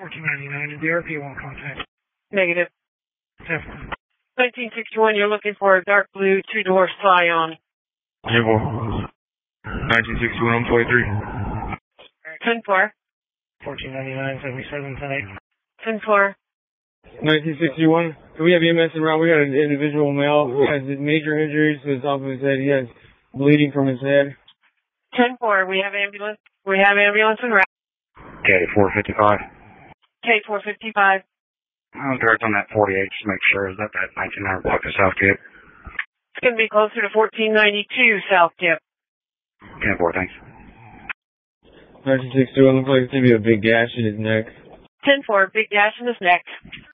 1499, DRP won't contact. Negative. 10-4. 1961, you're looking for a dark blue two-door Scion. 10-4. 1961, I'm 23. 10-4. 1499, 77 tonight. 10-4. 1961, we have EMS around. We got an individual male who has major injuries to the top of his head. He has bleeding from his head. 10-4, we have ambulance. We have ambulance en route. K455. K455. I'll direct on that 48, just to make sure. Is that 1900 block of South Kip? It's going to be closer to 1492 South Kip. 10-4, thanks. 1961, looks like it's going to be a big gash in his neck. 10-4, big gash in his neck.